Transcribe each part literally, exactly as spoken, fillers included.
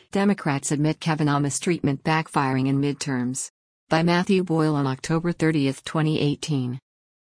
Democrats admit Kavanaugh mistreatment backfiring in midterms. By Matthew Boyle on October thirtieth, twenty eighteen.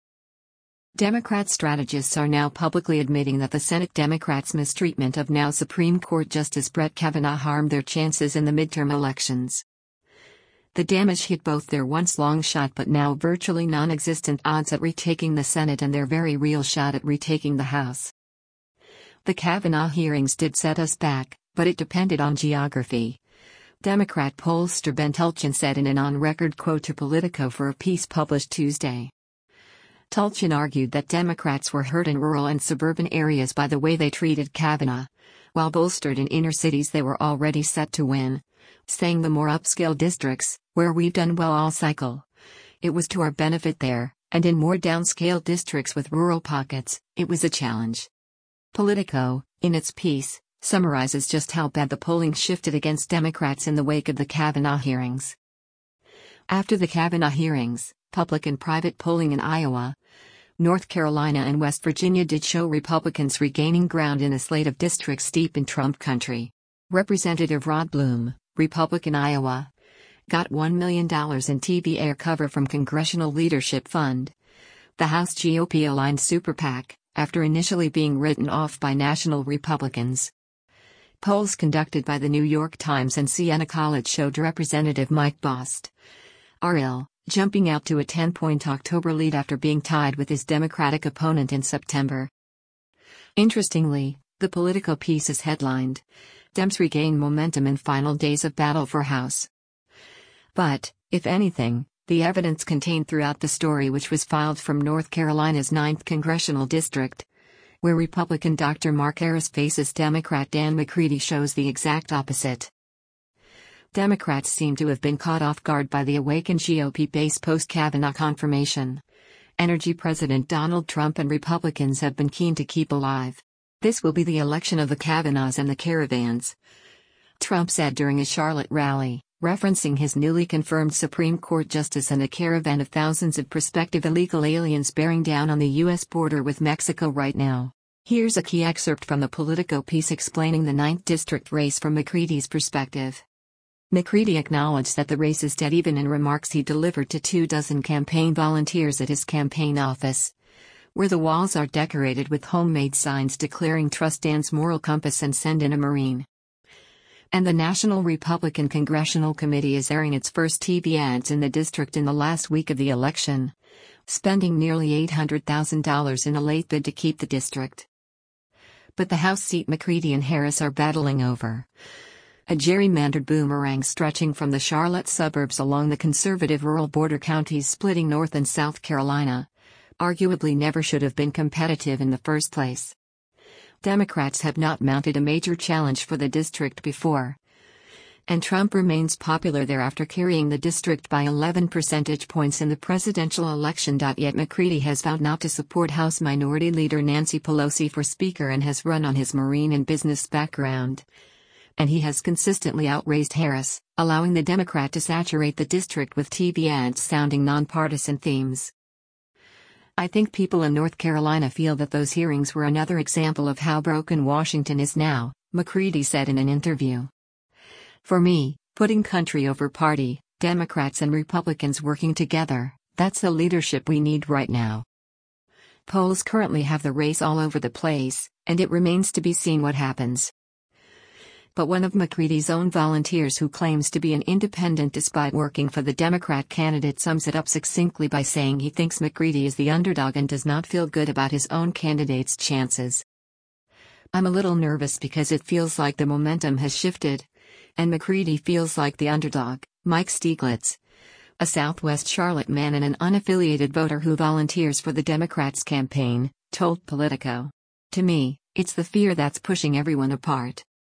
Democrat strategists are now publicly admitting that the Senate Democrats' mistreatment of now Supreme Court Justice Brett Kavanaugh harmed their chances in the midterm elections. The damage hit both their once long shot but now virtually non-existent odds at retaking the Senate and their very real shot at retaking the House. The Kavanaugh hearings did set us back, but it depended on geography. Democrat pollster Ben Tulchin said in an on-record quote to Politico for a piece published Tuesday. Tulchin argued that Democrats were hurt in rural and suburban areas by the way they treated Kavanaugh, while bolstered in inner cities they were already set to win, saying the more upscale districts, where we've done well all cycle, it was to our benefit there, and in more downscale districts with rural pockets, it was a challenge. Politico, in its piece, summarizes just how bad the polling shifted against Democrats in the wake of the Kavanaugh hearings. After the Kavanaugh hearings, public and private polling in Iowa, North Carolina and West Virginia did show Republicans regaining ground in a slate of districts deep in Trump country. Representative Rod Blum, Republican Iowa, got one million dollars in T V air cover from Congressional Leadership Fund, the House G O P-aligned super PAC, after initially being written off by national Republicans. Polls conducted by the New York Times and Siena College showed Representative Mike Bost, R L, jumping out to a ten-point October lead after being tied with his Democratic opponent in September. Interestingly, the Politico piece is headlined, Dems regain momentum in final days of battle for House. But, if anything, the evidence contained throughout the story, which was filed from North Carolina's ninth Congressional District, where Republican Doctor Mark Harris faces Democrat Dan McCready, shows the exact opposite. Democrats seem to have been caught off guard by the awakened G O P base post-Kavanaugh confirmation. Energy President Donald Trump and Republicans have been keen to keep alive. This will be the election of the Kavanaughs and the caravans, Trump said during a Charlotte rally, referencing his newly confirmed Supreme Court justice and a caravan of thousands of prospective illegal aliens bearing down on the U S border with Mexico right now. Here's a key excerpt from the Politico piece explaining the ninth District race from McCready's perspective. McCready acknowledged that the race is dead even in remarks he delivered to two dozen campaign volunteers at his campaign office, where the walls are decorated with homemade signs declaring "Trust Dan's moral compass and send in a Marine." And the National Republican Congressional Committee is airing its first T V ads in the district in the last week of the election, spending nearly eight hundred thousand dollars in a late bid to keep the district. But the House seat McCready and Harris are battling over, a gerrymandered boomerang stretching from the Charlotte suburbs along the conservative rural border counties splitting North and South Carolina, arguably never should have been competitive in the first place. Democrats have not mounted a major challenge for the district before, and Trump remains popular there after carrying the district by eleven percentage points in the presidential election. Yet McCready has vowed not to support House Minority Leader Nancy Pelosi for Speaker and has run on his Marine and business background. And he has consistently outraised Harris, allowing the Democrat to saturate the district with T V ads sounding nonpartisan themes. I think people in North Carolina feel that those hearings were another example of how broken Washington is now, McCready said in an interview. For me, putting country over party, Democrats and Republicans working together, that's the leadership we need right now. Polls currently have the race all over the place, and it remains to be seen what happens. But one of McCready's own volunteers, who claims to be an independent despite working for the Democrat candidate, sums it up succinctly by saying he thinks McCready is the underdog and does not feel good about his own candidate's chances. I'm a little nervous because it feels like the momentum has shifted, and McCready feels like the underdog, Mike Stieglitz, a Southwest Charlotte man and an unaffiliated voter who volunteers for the Democrats' campaign, told Politico. To me, it's the fear that's pushing everyone apart.